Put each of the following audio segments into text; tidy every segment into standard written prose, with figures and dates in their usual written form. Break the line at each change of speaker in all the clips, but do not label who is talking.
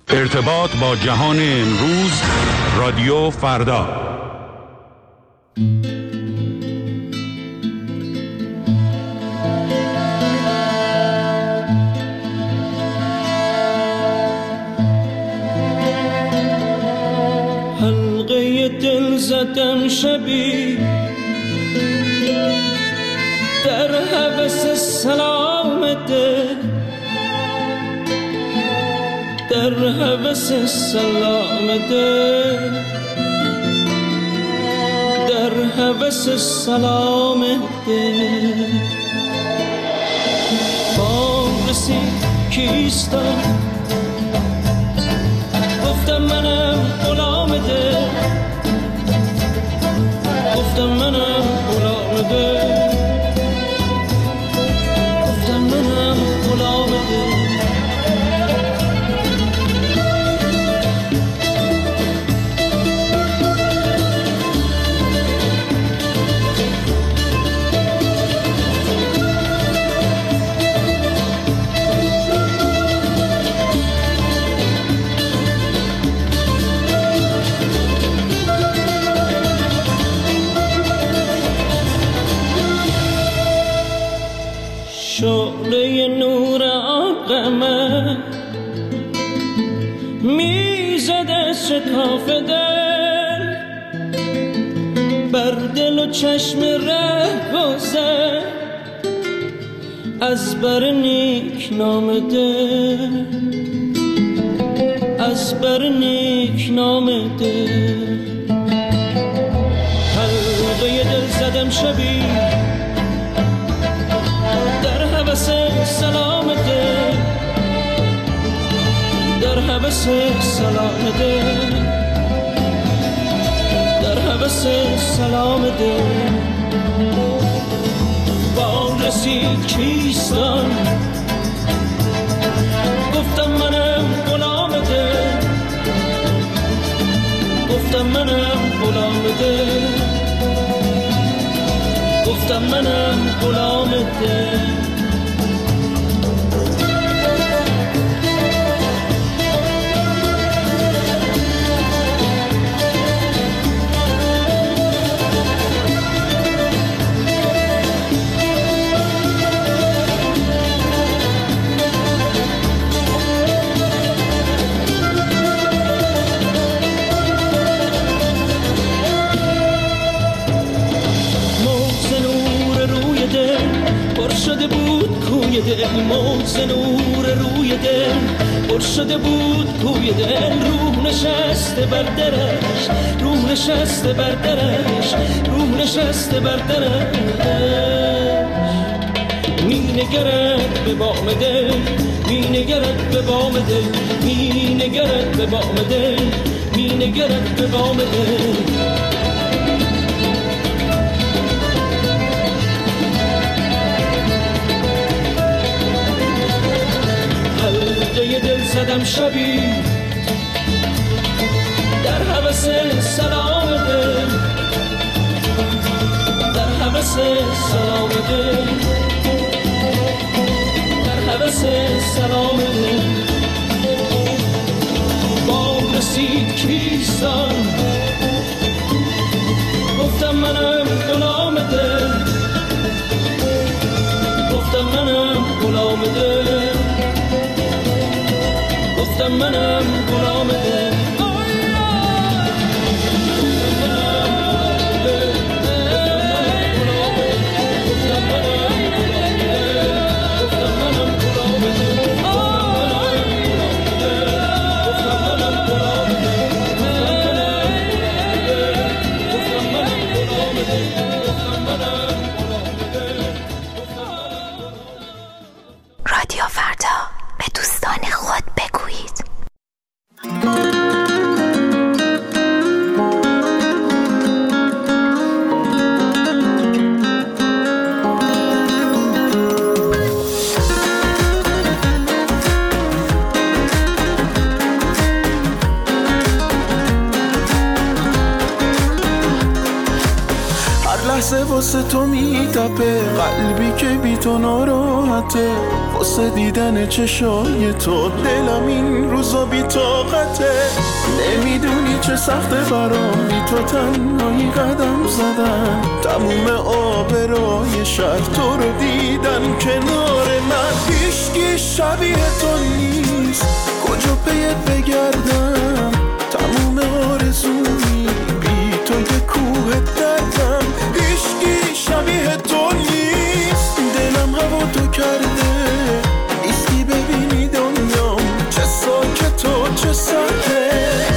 ارتباط با جهان امروز، رادیو فردا.
حلقه دل زدم شبی در هوس سلام دل، در هوس سلام دل، در هوس سلام دل. بام رسید کیستم، گفتم منم غلام دل، گفتم منم غلام دل، گفتم منم غلام دل. شعله نور آقامه میزد از شکاف دل، بر دل و چشم ره گذر از بر نیک نام دل، از بر نیک نام دل. حلقه دل زدم شبی سلام دل، در هوس سلام دل، در هوس سلام دل. با رسید کیستان، گفتم منم غلام دل، گفتم منم غلام دل، گفتم منم غلام دل. شده بود کوی دل، موج نور روی دل پر شده بود کوی دل. روح نشسته بر درش، روح نشسته بر درش، روح نشسته بر درش. می نگرد به بام دل، می نگرد به بام دل، می نگرد به بام دل، می نگرد به بام دل. حلقه دل زدم شبی در هوس سلام دل، در هوس سلام دل، در هوس سلام دل. بام رسید کیستان، گفتم منم غلام دل، گفتم منم غلام دل، گفتم منم غلام دل.
رادیو فردا، به دوستان خود بگویید. واسه تو میتپه، قلبی که بی تو ناراحته، واسه دیدن چشای تو دلم این روزا بی طاقته. نمیدونی چه سخته برام بی تو تنهایی قدم زدن، تموم آبرای شهر تو رو دیدن کنار من. هیچکی شبیه تو نیست، کجا پیت بگردم، تموم آرزومی بی تو یه کوه دردم. هیچکی شبیه تو نیست، دلم هوا تو کرده، نیستی ببینی دنیام چه ساکت و چه سرده.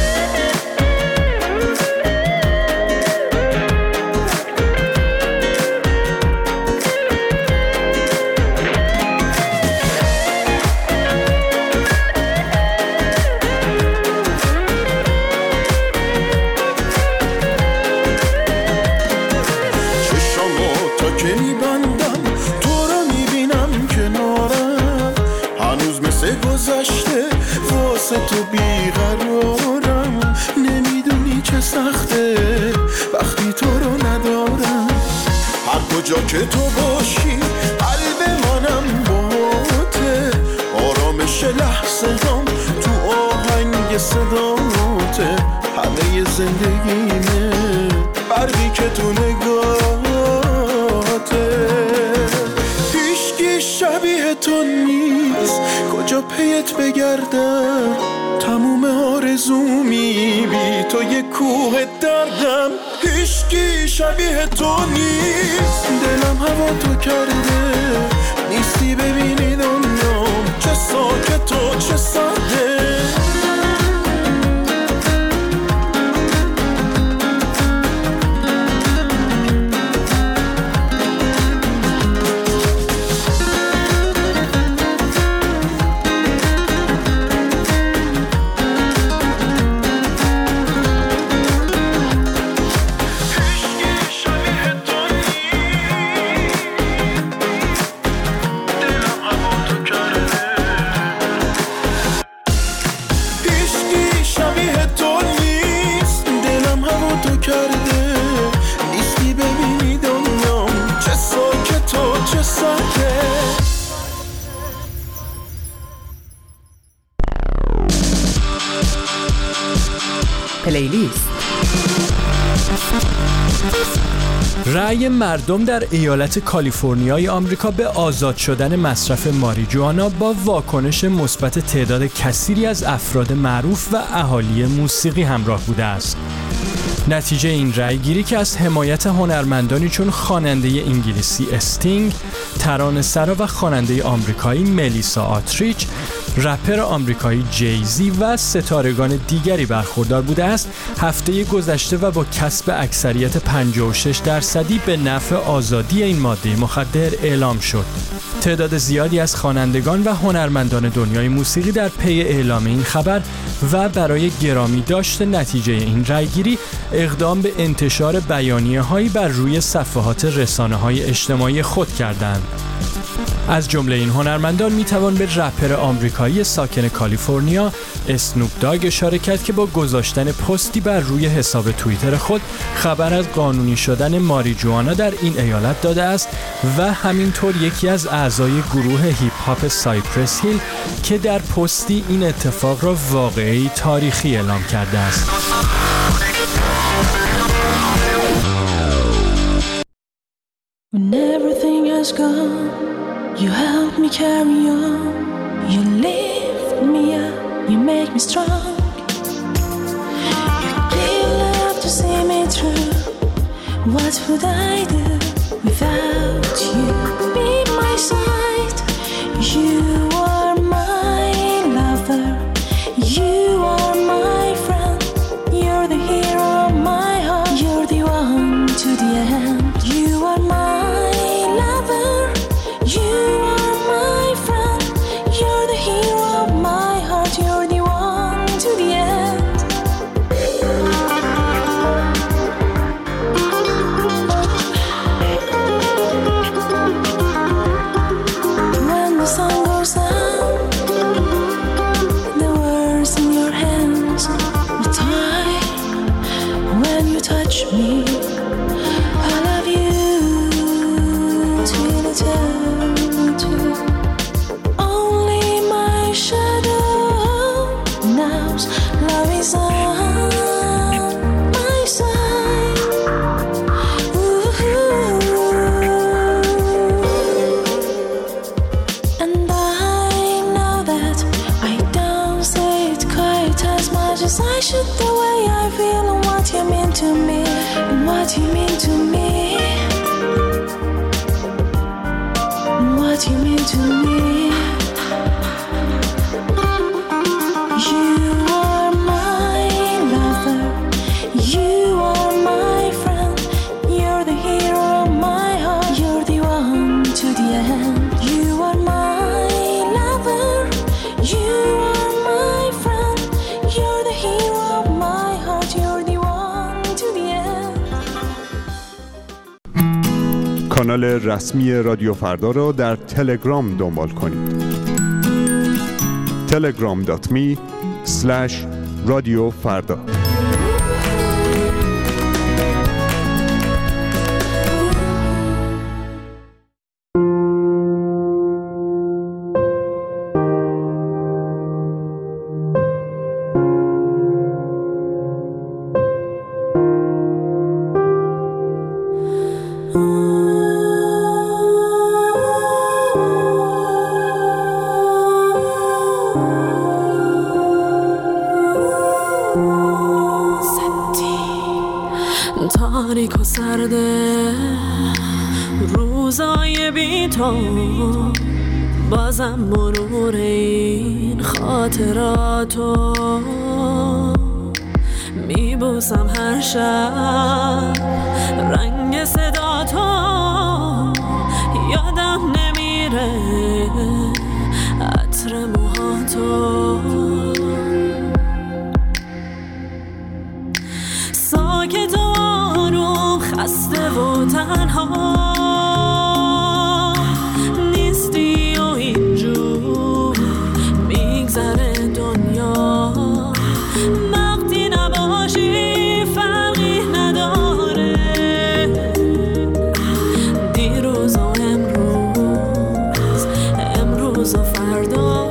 تو بیقرارم، نمیدونی چه سخته وقتی تو رو ندارم. هر کجا که تو باشی قلب منم باته، آرامش لحظه هم تو آهنگ صداته. همه زندگیمه برقی که تو نگاهته. هیچکی شبیه تو نیست، کجا پیت بگردم، تموم آرزومی بی تو یه کوه دردم. هیچکی شبیه تو نیست، دلم هوا تو کرده، نیستی ببینی دنیام چه ساکت و چه سرده.
پلیلیست.
رأی مردم در ایالت کالیفرنیای آمریکا به آزاد شدن مصرف ماریجوانا با واکنش مثبت تعداد کثیری از افراد معروف و اهالی موسیقی همراه بوده است. نتیجه این رأیگیری که از حمایت هنرمندانی چون خواننده انگلیسی استینگ، ترانه‌سرا و خواننده آمریکایی ملیسا آتریچ، رپر آمریکایی جیزی و ستارگان دیگری برخوردار بوده است، هفته گذشته و با کسب اکثریت 56% به نفع آزادی این ماده مخدر اعلام شد. تعداد زیادی از خوانندگان و هنرمندان دنیای موسیقی در پی اعلام این خبر و برای گرامی داشت نتیجه این رأیگیری اقدام به انتشار بیانیه‌هایی بر روی صفحات رسانه‌های اجتماعی خود کردند. از جمله این هنرمندان میتوان به رپر آمریکایی ساکن کالیفرنیا اسنوپ داگ اشاره کرد که با گذاشتن پستی بر روی حساب توییتر خود خبر از قانونی شدن ماریجوانا در این ایالت داده است و همینطور یکی از اعضای گروه هیپ هاپ سایپرس هیل که در پستی این اتفاق را واقعی تاریخی اعلام کرده است.
When everything has gone, you help me carry on. You lift me up, you make me strong. You give love to see me through. What would I do without you? Be my side. You are my lover. You are my friend. You're the hero of my heart. You're the one to the end. You are my lover. You are my friend. You're the hero of my heart. You're the one to the end. When the sun goes down
wish it the way I feel and what you mean to me, and what you mean to me, and what you mean to me. You are my lover, you are my friend, you're the hero of my heart, you're the one to the end. You are my lover, you are my friend, you're the hero of my heart, you're the one to the end.
کانال رسمی رادیو فردا را در تلگرام دنبال کنید. telegram.me/radiofarda.
تاریک و سرده روزای بی تو، بازم مرور این خاطراتو میبوسم هر شب، رنگ صدا تو یادم نمیره، عطر موهاتو ساکت و آروم، خسته و تنها نیستی و اینجور میگذره دنیا، وقتی نباشی فرقی نداره، دیروز و امروز و فردا.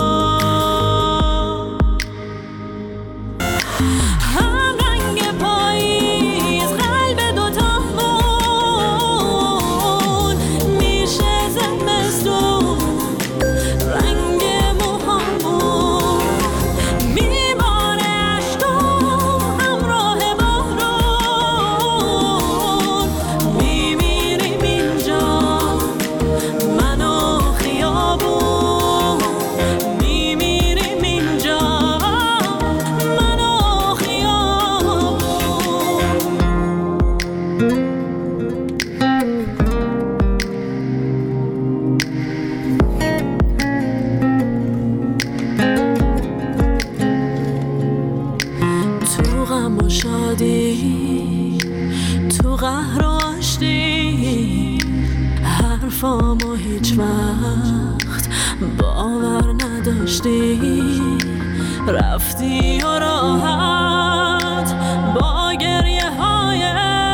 تو قهر و آشتی حرفامو هیچ وقت باور نداشتی، رفتی و راحت با گریه های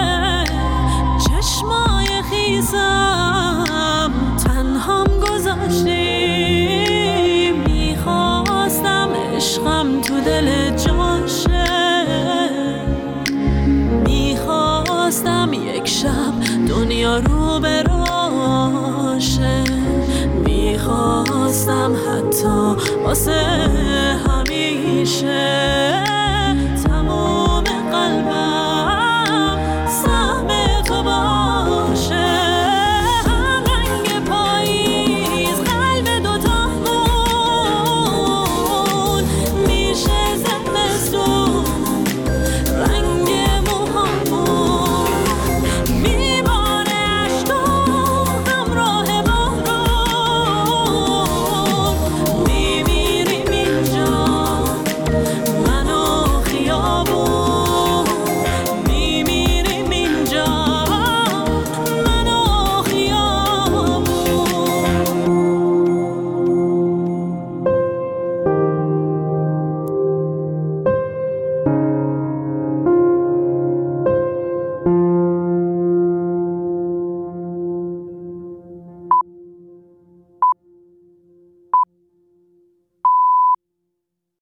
چشمای خیسم تنهام گذاشتی، میخواستم عشقم تو دل جاشه، میخواستم یک شب دنیا رو براشه، میخواستم حتی واسه